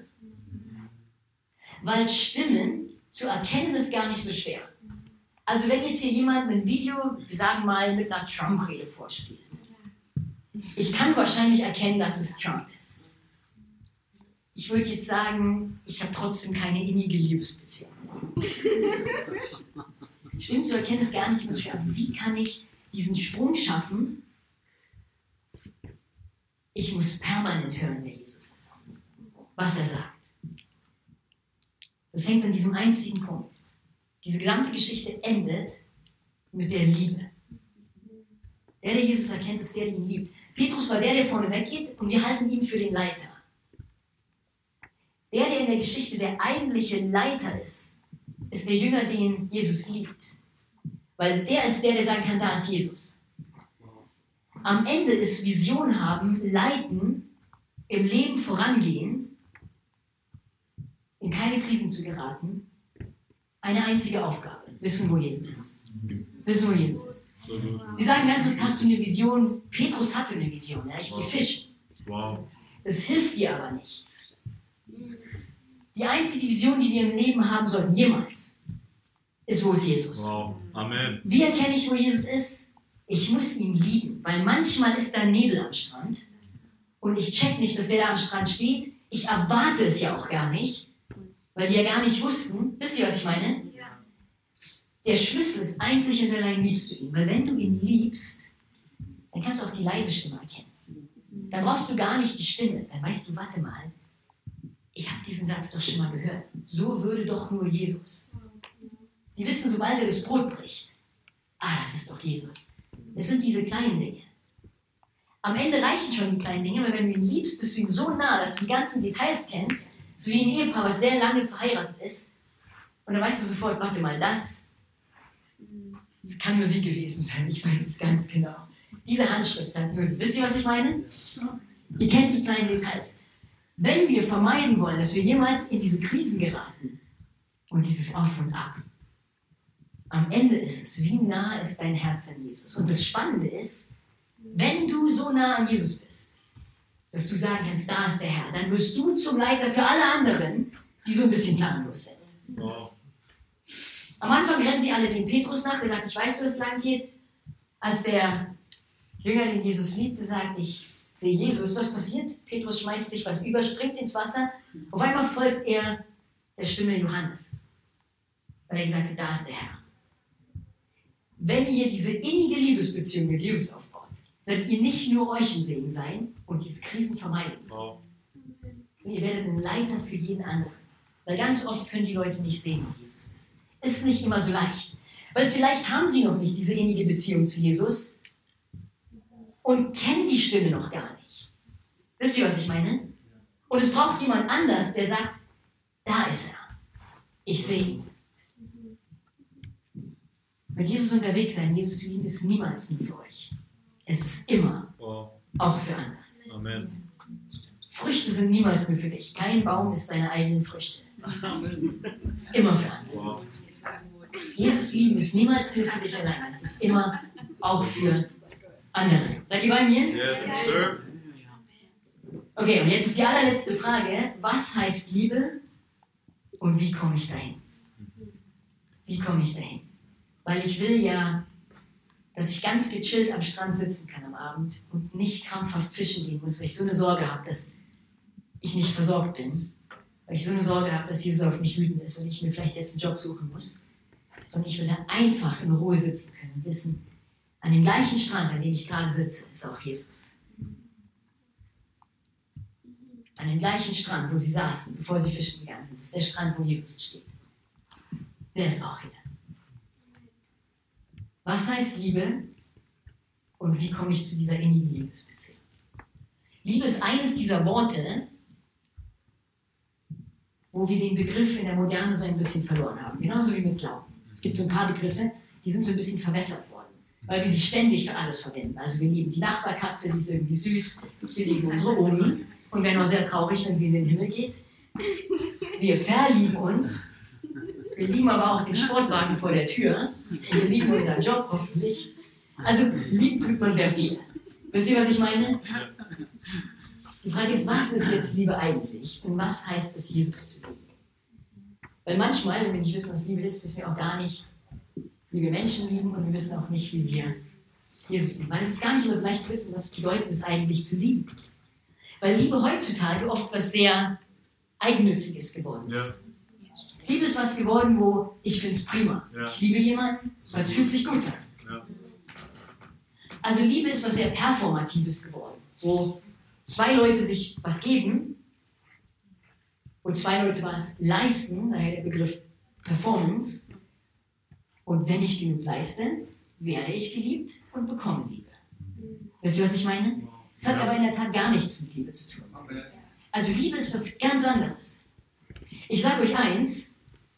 Weil Stimmen zu erkennen ist gar nicht so schwer. Also wenn jetzt hier jemand ein Video, wir sagen mal, mit einer Trump-Rede vorspielt, ich kann wahrscheinlich erkennen, dass es Trump ist. Ich würde jetzt sagen, ich habe trotzdem keine innige Liebesbeziehung. Stimmen zu erkennen ist gar nicht mehr so schwer. Aber wie kann ich diesen Sprung schaffen? Ich muss permanent hören, wer Jesus ist. Was er sagt. Das hängt an diesem einzigen Punkt. Diese gesamte Geschichte endet mit der Liebe. Der, der Jesus erkennt, ist der, der ihn liebt. Petrus war der, der vorne weggeht und wir halten ihn für den Leiter. Der, der in der Geschichte der eigentliche Leiter ist, ist der Jünger, den Jesus liebt. Weil der ist der, der sagen kann, da ist Jesus. Am Ende ist Vision haben, leiten, im Leben vorangehen, in keine Krisen zu geraten, eine einzige Aufgabe. Wissen, wo Jesus ist. Wissen, wo Jesus ist. Wir sagen ganz oft, hast du eine Vision? Petrus hatte eine Vision, ja, ich gehe fischen. Wow. Das hilft dir aber nichts. Die einzige Vision, die wir im Leben haben sollten, jemals, ist, wo ist Jesus. Wow. Amen. Wie erkenne ich, wo Jesus ist? Ich muss ihn lieben, weil manchmal ist da Nebel am Strand und ich check nicht, dass der da am Strand steht. Ich erwarte es ja auch gar nicht, weil die ja gar nicht wussten. Wisst ihr, was ich meine? Ja. Der Schlüssel ist einzig und allein, liebst du ihn. Weil wenn du ihn liebst, dann kannst du auch die leise Stimme erkennen. Dann brauchst du gar nicht die Stimme. Dann weißt du, warte mal, ich habe diesen Satz doch schon mal gehört. So würde doch nur Jesus. Die wissen, sobald er das Brot bricht, ah, das ist doch Jesus. Es sind diese kleinen Dinge. Am Ende reichen schon die kleinen Dinge, weil wenn du ihn liebst, bist du ihm so nah, dass du die ganzen Details kennst, so wie ein Ehepaar, was sehr lange verheiratet ist. Und dann weißt du sofort, warte mal, das, das kann nur sie gewesen sein. Ich weiß es ganz genau. Diese Handschrift hat nur sie. Wisst ihr, was ich meine? Ihr kennt die kleinen Details. Wenn wir vermeiden wollen, dass wir jemals in diese Krisen geraten und dieses Auf und Ab, Am Ende ist es, wie nah ist dein Herz an Jesus? Und das Spannende ist, wenn du so nah an Jesus bist, dass du sagen kannst, da ist der Herr, dann wirst du zum Leiter für alle anderen, die so ein bisschen planlos sind. Wow. Am Anfang rennen sie alle dem Petrus nach, der sagt, ich weiß, wo es lang geht. Als der Jünger, den Jesus liebte, sagt, ich sehe Jesus. Was passiert? Petrus schmeißt sich was über, springt ins Wasser. Auf einmal folgt er der Stimme Johannes, weil er gesagt hat, da ist der Herr. Wenn ihr diese innige Liebesbeziehung mit Jesus aufbaut, werdet ihr nicht nur euch ein Segen sein und diese Krisen vermeiden. Wow. Ihr werdet ein Leiter für jeden anderen. Weil ganz oft können die Leute nicht sehen, wie Jesus ist. Ist nicht immer so leicht. Weil vielleicht haben sie noch nicht diese innige Beziehung zu Jesus und kennen die Stimme noch gar nicht. Wisst ihr, was ich meine? Und es braucht jemand anders, der sagt, da ist er. Ich sehe ihn. Mit Jesus unterwegs sein, Jesus zu lieben, ist niemals nur für euch. Es ist immer wow. auch für andere. Amen. Früchte sind niemals nur für dich. Kein Baum ist seine eigenen Früchte. Amen. Es ist immer für andere. Wow. Jesus lieben ist niemals nur für dich allein. Es ist immer auch für andere. Seid ihr bei mir? Yes, sir. Okay, und jetzt ist die allerletzte Frage. Was heißt Liebe und wie komme ich dahin? Wie komme ich dahin? Weil ich will ja, dass ich ganz gechillt am Strand sitzen kann am Abend und nicht krampfhaft fischen gehen muss, weil ich so eine Sorge habe, dass ich nicht versorgt bin. Weil ich so eine Sorge habe, dass Jesus auf mich wütend ist und ich mir vielleicht jetzt einen Job suchen muss. Sondern ich will da einfach in Ruhe sitzen können und wissen, an dem gleichen Strand, an dem ich gerade sitze, ist auch Jesus. An dem gleichen Strand, wo sie saßen, bevor sie fischen gegangen sind, ist der Strand, wo Jesus steht. Der ist auch hier. Was heißt Liebe und wie komme ich zu dieser innigen Liebesbeziehung? Liebe ist eines dieser Worte, wo wir den Begriff in der Moderne so ein bisschen verloren haben. Genauso wie mit Glauben. Es gibt so ein paar Begriffe, die sind so ein bisschen verwässert worden, weil wir sie ständig für alles verwenden. Also wir lieben die Nachbarkatze, die ist irgendwie süß. Wir lieben unsere Omi und werden auch sehr traurig, wenn sie in den Himmel geht. Wir verlieben uns. Wir lieben aber auch den Sportwagen vor der Tür. Wir lieben unseren Job hoffentlich. Also lieben tut man sehr viel. Wisst ihr, was ich meine? Die Frage ist, was ist jetzt Liebe eigentlich? Und was heißt es, Jesus zu lieben? Weil manchmal, wenn wir nicht wissen, was Liebe ist, wissen wir auch gar nicht, wie wir Menschen lieben und wir wissen auch nicht, wie wir Jesus lieben. Weil es ist gar nicht immer so leicht zu wissen, was bedeutet es eigentlich zu lieben. Weil Liebe heutzutage oft was sehr Eigennütziges geworden ist. Ja. Liebe ist was geworden, wo ich finde es prima. Ja. Ich liebe jemanden, weil es fühlt sich gut an. Ja. Also Liebe ist was sehr Performatives geworden, wo zwei Leute sich was geben und zwei Leute was leisten, daher der Begriff Performance. Und wenn ich genug leiste, werde ich geliebt und bekomme Liebe. Wisst ihr, was ich meine? Es hat aber in der Tat gar nichts mit Liebe zu tun. Also Liebe ist was ganz anderes. Ich sage euch eins,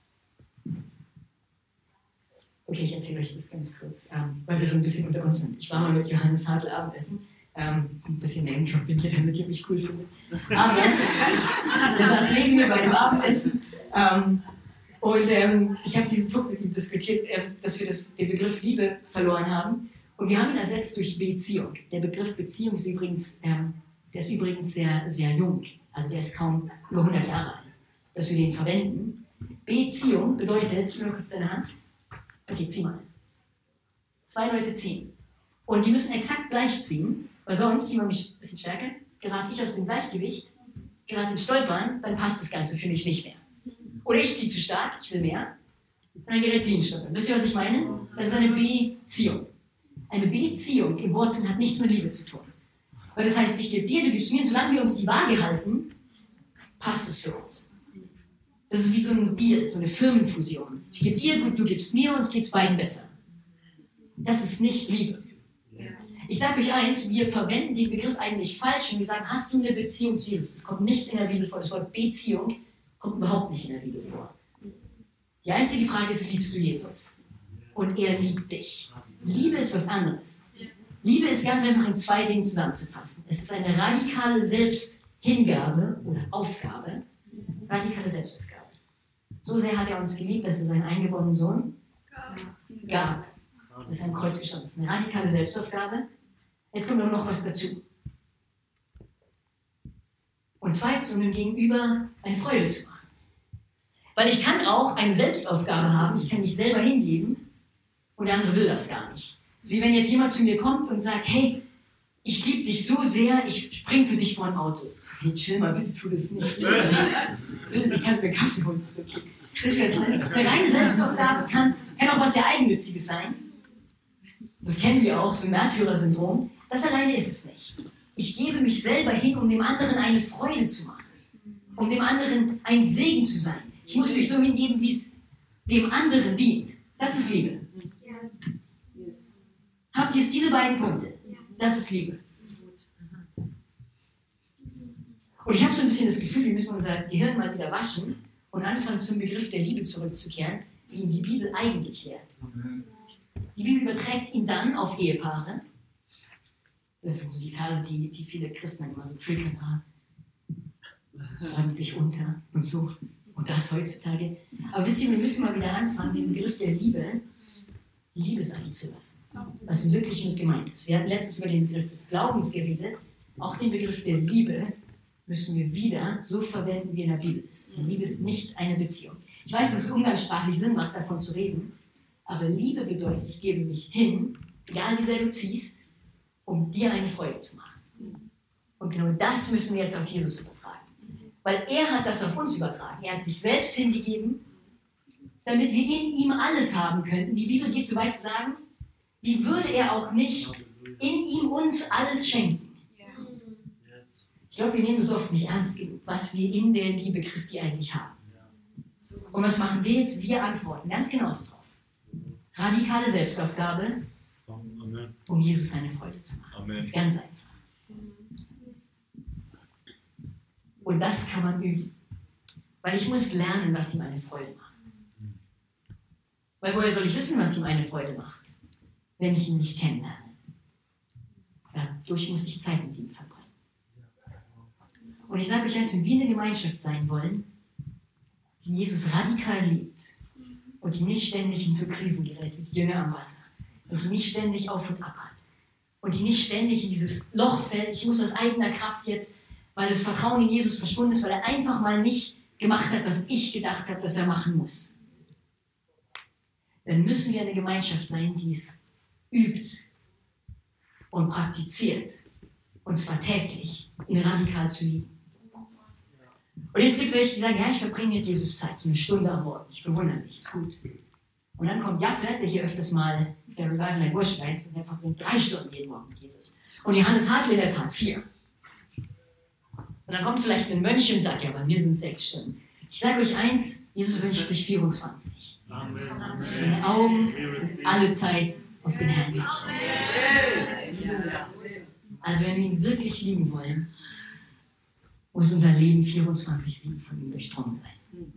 okay, ich erzähle euch das ganz kurz, ähm, weil wir so ein bisschen unter uns sind. Ich war mal mit Johannes Hartl Abendessen, ähm, ein bisschen Name-Dropping hier, damit ihr mich cool findet. Aber der saß neben mir bei dem Abendessen ähm, und ähm, ich habe diesen Punkt mit ihm diskutiert, äh, dass wir das, den Begriff Liebe verloren haben und wir haben ihn ersetzt durch Beziehung. Der Begriff Beziehung ist übrigens, ähm, der ist übrigens sehr, sehr jung, also der ist kaum nur hundert Jahre alt, dass wir den verwenden. Beziehung bedeutet, gib mir kurz deine Hand. Okay, zieh mal. Zwei Leute ziehen. Und die müssen exakt gleich ziehen, weil sonst, ziehen wir mich ein bisschen stärker, gerate ich aus dem Gleichgewicht, gerate ins Stolpern, dann passt das Ganze für mich nicht mehr. Oder ich ziehe zu stark, ich will mehr, und dann gerät sie ins Stolpern. Wisst ihr, was ich meine? Das ist eine Beziehung. Eine Beziehung im Wortsinn hat nichts mit Liebe zu tun. Weil das heißt, ich gebe dir, du gibst mir, und solange wir uns die Waage halten, passt es für uns. Das ist wie so ein Deal, so eine Firmenfusion. Ich gebe dir, gut, du gibst mir, uns geht es beiden besser. Das ist nicht Liebe. Ich sage euch eins, wir verwenden den Begriff eigentlich falsch und wir sagen, hast du eine Beziehung zu Jesus? Das kommt nicht in der Bibel vor. Das Wort Beziehung kommt überhaupt nicht in der Bibel vor. Die einzige Frage ist, liebst du Jesus? Und er liebt dich. Liebe ist was anderes. Liebe ist ganz einfach in zwei Dingen zusammenzufassen. Es ist eine radikale Selbsthingabe oder Aufgabe, radikale Selbstaufgabe. So sehr hat er uns geliebt, dass er seinen eingeborenen Sohn gab. Das ist am Kreuz gestorben. Das ist eine radikale Selbstaufgabe. Jetzt kommt aber noch was dazu. Und zweitens, um dem Gegenüber eine Freude zu machen. Weil ich kann auch eine Selbstaufgabe haben, ich kann mich selber hingeben und der andere will das gar nicht. So wie wenn jetzt jemand zu mir kommt und sagt, hey, ich liebe dich so sehr, ich spring für dich vor ein Auto. Hey, chill mal, bitte tu das nicht. Also ich, ich kann mir Kaffee holen, das ist okay. Wisst ihr, eine reine Selbstaufgabe kann, kann auch was sehr Eigennütziges sein. Das kennen wir auch, so Märtyrer-Syndrom. Das alleine ist es nicht. Ich gebe mich selber hin, um dem anderen eine Freude zu machen. Um dem anderen ein Segen zu sein. Ich muss mich so hingeben, wie es dem anderen dient. Das ist Liebe. Habt ihr es, diese beiden Punkte? Das ist Liebe. Und ich habe so ein bisschen das Gefühl, wir müssen unser Gehirn mal wieder waschen und anfangen, zum Begriff der Liebe zurückzukehren, wie ihn die Bibel eigentlich lehrt. Die Bibel überträgt ihn dann auf Ehepaare. Das sind so die Verse, die, die viele Christen dann immer so triggern. Ah, räum dich unter und so. Und das heutzutage. Aber wisst ihr, wir müssen mal wieder anfangen, den Begriff der Liebe, Liebe sein zu lassen. Was wirklich mit gemeint ist. Wir hatten letztens über den Begriff des Glaubens geredet. Auch den Begriff der Liebe müssen wir wieder so verwenden, wie in der Bibel ist. Liebe ist nicht eine Beziehung. Ich weiß, dass es umgangssprachlich Sinn macht, davon zu reden. Aber Liebe bedeutet, ich gebe mich hin, egal wie sehr du ziehst, um dir eine Freude zu machen. Und genau das müssen wir jetzt auf Jesus übertragen. Weil er hat das auf uns übertragen. Er hat sich selbst hingegeben, damit wir in ihm alles haben könnten. Die Bibel geht so weit zu sagen, wie würde er auch nicht in ihm uns alles schenken? Ich glaube, wir nehmen es oft nicht ernst genug, was wir in der Liebe Christi eigentlich haben. Und was machen wir jetzt? Wir antworten ganz genauso drauf. Radikale Selbstaufgabe, Amen. um Jesus eine Freude zu machen. Amen. Das ist ganz einfach. Und das kann man üben. Weil ich muss lernen, was ihm eine Freude macht. Weil woher soll ich wissen, was ihm eine Freude macht, wenn ich ihn nicht kennenlerne? Dadurch muss ich Zeit mit ihm verbringen. Und ich sage euch eins, wenn wir eine Gemeinschaft sein wollen, die Jesus radikal liebt und die nicht ständig in so Krisen gerät, wie die Jünger am Wasser, und die nicht ständig auf und ab hat und die nicht ständig in dieses Loch fällt, ich muss aus eigener Kraft jetzt, weil das Vertrauen in Jesus verschwunden ist, weil er einfach mal nicht gemacht hat, was ich gedacht habe, dass er machen muss. Dann müssen wir eine Gemeinschaft sein, die es übt und praktiziert, und zwar täglich, ihn radikal zu lieben. Und jetzt gibt es welche, die sagen, ja, ich verbringe mit Jesus Zeit, so eine Stunde am Morgen, ich bewundere mich, ist gut. Und dann kommt Jaffe, der hier öfters mal auf der Revival Night Worship ist, und der verbringt drei Stunden jeden Morgen mit Jesus. Und Johannes Hartl in der Tat vier. Und dann kommt vielleicht ein Mönch und sagt, ja, bei mir sind es sechs Stunden. Ich sage euch eins, Jesus wünscht sich vierundzwanzig. Amen. Seine Augen sind alle Zeit auf den Herrn gerichtet. Also wenn wir ihn wirklich lieben wollen, muss unser Leben vierundzwanzig sieben von ihm durchdrungen sein.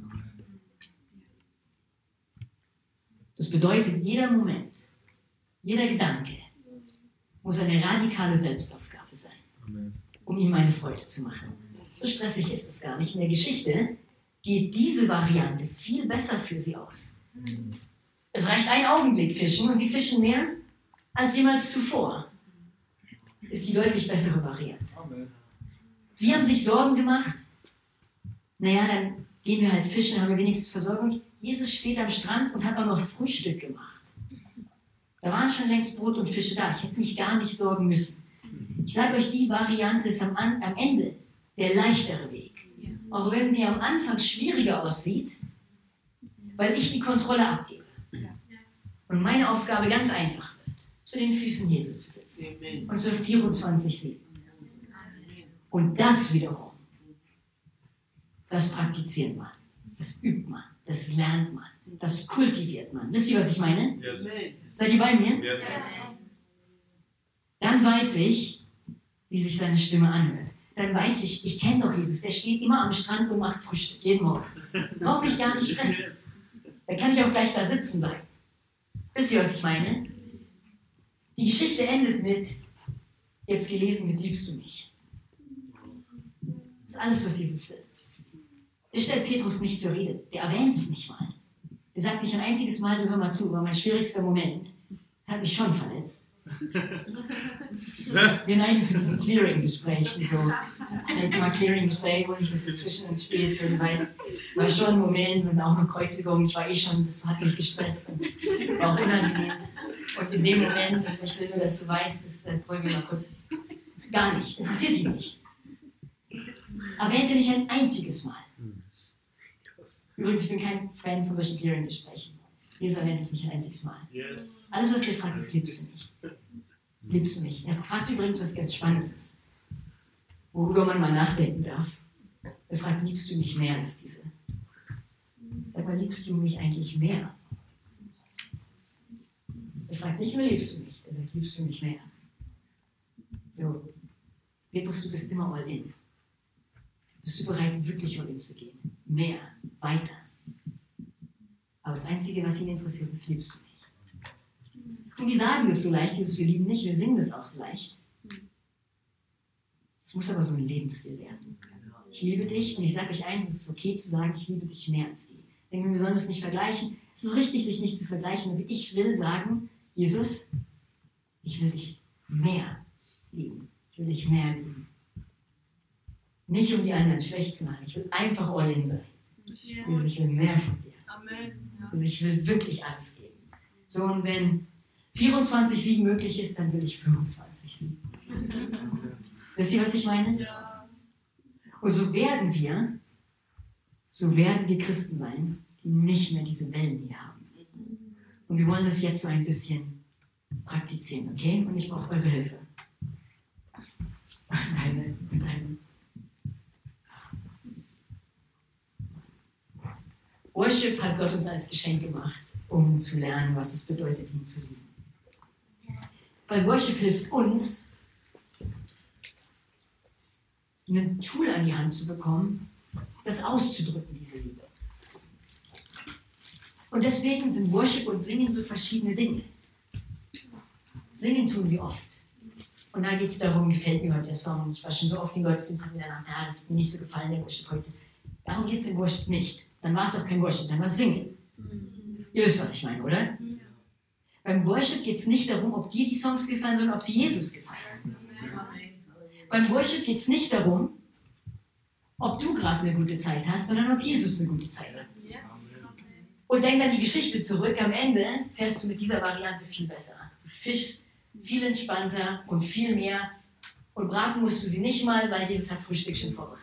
Das bedeutet, jeder Moment, jeder Gedanke muss eine radikale Selbstaufgabe sein, um ihm eine Freude zu machen. So stressig ist es gar nicht. In der Geschichte geht diese Variante viel besser für sie aus. Es reicht ein Augenblick fischen und sie fischen mehr als jemals zuvor. Ist die deutlich bessere Variante. Sie haben sich Sorgen gemacht. Naja, dann gehen wir halt fischen, haben wir wenigstens Versorgung. Jesus steht am Strand und hat auch noch Frühstück gemacht. Da waren schon längst Brot und Fische da. Ich hätte mich gar nicht sorgen müssen. Ich sage euch, die Variante ist am, am Ende der leichtere Weg. Auch wenn sie am Anfang schwieriger aussieht, weil ich die Kontrolle abgebe. Und meine Aufgabe ganz einfach wird, zu den Füßen Jesu zu sitzen. Und so vierundzwanzig sieben. Und das wiederum, das praktiziert man, das übt man, das lernt man, das kultiviert man. Wisst ihr, was ich meine? Yes. Seid ihr bei mir? Yes. Dann weiß ich, wie sich seine Stimme anhört. Dann weiß ich, ich kenne doch Jesus, der steht immer am Strand und macht Frühstück, jeden Morgen. Brauche mich gar nicht stressen. Dann kann ich auch gleich da sitzen bleiben. Wisst ihr, was ich meine? Die Geschichte endet mit, ihr habt es gelesen, mit liebst du mich. Das ist alles, was Jesus will. Der stellt Petrus nicht zur Rede, der erwähnt es nicht mal. Der sagt nicht ein einziges Mal, du hör mal zu, aber mein schwierigster Moment, das hat mich schon verletzt. Wir neigen zu diesen Clearing-Gesprächen, so, mal Clearing-Gespräch, wo nicht, dass es zwischen uns steht, so, du weißt, war schon ein Moment und auch eine Kreuzigung, ich war eh schon, das hat mich gestresst und war auch unangenehm. Und in dem Moment, ich will nur, dass du weißt, das, das wollen wir mal kurz, gar nicht, interessiert ihn nicht. Aber er hätte nicht ein einziges Mal. Übrigens, ich bin kein Fan von solchen Clearing-Gesprächen. Jesus erwähnt es nicht ein einziges Mal. Yes. Alles, was er fragt, ist, liebst du mich? Liebst du mich? Er fragt übrigens was ganz Spannendes, worüber man mal nachdenken darf. Er fragt, liebst du mich mehr als diese? Sag mal, liebst du mich eigentlich mehr? Er fragt nicht nur, liebst du mich? Er sagt, liebst du mich mehr? So, Petrus, du bist immer all in. Bist du bereit, wirklich all in zu gehen? Mehr, weiter. Aber das Einzige, was ihn interessiert, ist, liebst du mich? Und wir sagen das so leicht, Jesus, wir lieben nicht, wir singen das auch so leicht. Es muss aber so ein Lebensstil werden. Ich liebe dich und ich sage euch eins, es ist okay zu sagen, ich liebe dich mehr als die. Ich denke, wir sollen das nicht vergleichen. Es ist richtig, sich nicht zu vergleichen, aber ich will sagen, Jesus, ich will dich mehr lieben. Ich will dich mehr lieben. Nicht um die anderen schlecht zu machen, ich will einfach all in sein. Jesus, ich will mehr von dir. Amen. Also ich will wirklich alles geben. So, und wenn vierundzwanzig sieben möglich ist, dann will ich fünfundzwanzig sieben. Wisst ihr, was ich meine? Ja. Und so werden wir, so werden wir Christen sein, die nicht mehr diese Wellen hier haben. Und wir wollen das jetzt so ein bisschen praktizieren, okay? Und ich brauche eure Hilfe. Deine, deine. Worship hat Gott uns als Geschenk gemacht, um zu lernen, was es bedeutet, ihn zu lieben. Weil Worship hilft uns, ein Tool an die Hand zu bekommen, das auszudrücken, diese Liebe. Und deswegen sind Worship und Singen so verschiedene Dinge. Singen tun wir oft. Und da geht es darum, gefällt mir heute der Song. Ich war schon so oft im Gottesdienst und habe mir gedacht, ja, das ist mir nicht so gefallen, der Worship heute. Darum geht es im Worship nicht. Dann war es auch kein Worship, dann war es Singen. Mhm. Ihr wisst, was ich meine, oder? Ja. Beim Worship geht es nicht darum, ob dir die Songs gefallen, sondern ob sie Jesus gefallen. Ja. Beim Worship geht es nicht darum, ob du gerade eine gute Zeit hast, sondern ob Jesus eine gute Zeit hat. Yes. Und denk an die Geschichte zurück. Am Ende fährst du mit dieser Variante viel besser. Du fischst viel entspannter und viel mehr. Und braten musst du sie nicht mal, weil Jesus hat Frühstück schon vorbereitet.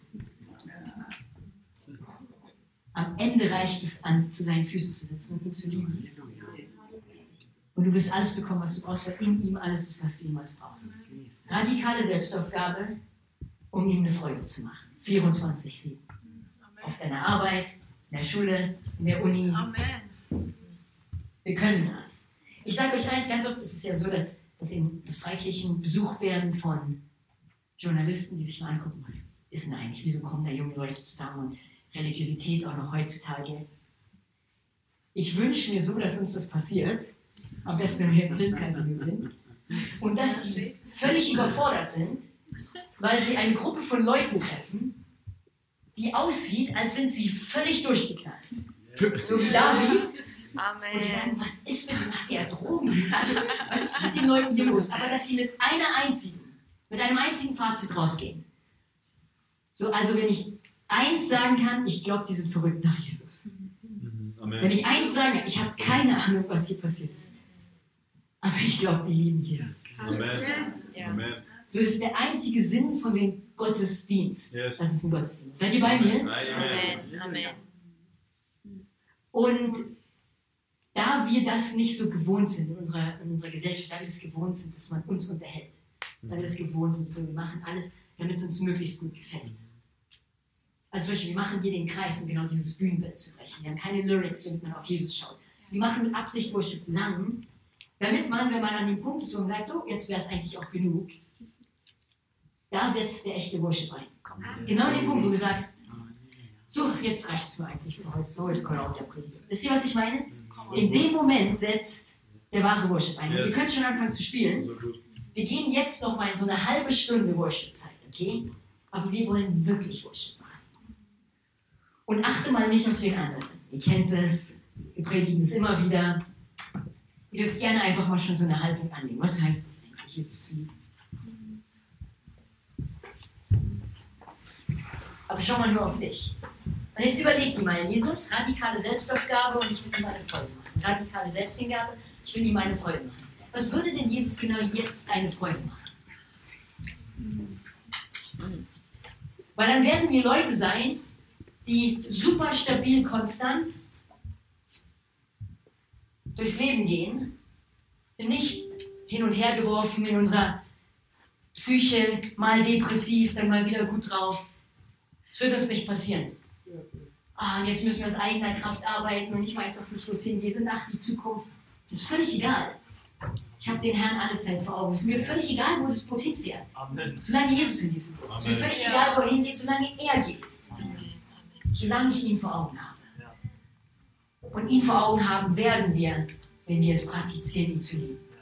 Am Ende reicht es an, zu seinen Füßen zu sitzen und ihn zu lieben. Und du wirst alles bekommen, was du brauchst, weil in ihm alles ist, was du jemals brauchst. Radikale Selbstaufgabe, um ihm eine Freude zu machen. vierundzwanzig sieben. Auf deiner Arbeit, in der Schule, in der Uni. Amen. Wir können das. Ich sage euch eins, ganz oft ist es ja so, dass, dass, eben, dass Freikirchen besucht werden von Journalisten, die sich mal angucken, was ist denn eigentlich, wieso kommen da junge Leute zusammen und Religiosität auch noch heutzutage. Ich wünsche mir so, dass uns das passiert, am besten wenn wir im Filmcasino sind, und dass die völlig überfordert sind, weil sie eine Gruppe von Leuten treffen, die aussieht, als sind sie völlig durchgeknallt. So wie David. Amen. Und die sagen, was ist mit dem, hat der Drogen? Also, was ist mit den Leuten hier los? Aber dass sie mit einer einzigen, mit einem einzigen Fazit rausgehen. So, also wenn ich eins sagen kann, ich glaube, die sind verrückt nach Jesus. Amen. Wenn ich eins sage, ich habe keine Ahnung, was hier passiert ist. Aber ich glaube, die lieben Jesus. Amen. Ja. Amen. So ist der einzige Sinn von dem Gottesdienst. Yes. Das ist ein Gottesdienst. Seid ihr bei mir? Amen. Amen. Und da wir das nicht so gewohnt sind in unserer, in unserer Gesellschaft, da wir das gewohnt sind, dass man uns unterhält, da wir das gewohnt sind, so wir machen alles, damit es uns möglichst gut gefällt. Also zum Beispiel, wir machen hier den Kreis, um genau dieses Bühnenbild zu brechen. Wir haben keine Lyrics, damit man auf Jesus schaut. Wir machen mit Absicht Worship lang, damit man, wenn man an dem Punkt ist, wo man sagt, so, jetzt wäre es eigentlich auch genug, da setzt der echte Worship ein. Genau an dem Punkt, wo du sagst, so, jetzt reicht es mir eigentlich für heute, so, ich kann auch der predigen. Wisst ihr, was ich meine? In dem Moment setzt der wahre Worship ein. Und ihr könnt schon anfangen zu spielen. Wir gehen jetzt noch mal in so eine halbe Stunde Worship-Zeit, okay? Aber wir wollen wirklich Worship machen. Und achte mal nicht auf den anderen. Ihr kennt es, Wir predigen es immer wieder. Ihr dürft gerne einfach mal schon so eine Haltung annehmen. Was heißt es eigentlich, Jesus zu lieben? Aber schau mal nur auf dich. Und jetzt überleg dir mal, Jesus, radikale Selbstaufgabe und ich will ihm eine Freude machen. Radikale Selbsthingabe, ich will ihm eine Freude machen. Was würde denn Jesus genau jetzt eine Freude machen? Weil dann werden wir Leute sein, die super stabil, konstant durchs Leben gehen, nicht hin und her geworfen in unserer Psyche, mal depressiv, dann mal wieder gut drauf. Das wird uns nicht passieren. Ah, und jetzt müssen wir aus eigener Kraft arbeiten und ich weiß auch nicht, wo es hingeht und ach, die Zukunft. Das ist völlig egal. Ich habe den Herrn alle Zeit vor Augen. Es ist mir völlig egal, wo das Boot hinfährt. Amen. Solange Jesus in diesem Boot ist. Es ist mir völlig ja. egal, wo er hingeht, solange er geht. Amen. Solange ich ihn vor Augen habe. Ja. Und ihn vor Augen haben werden wir, wenn wir es praktizieren, ihn zu lieben.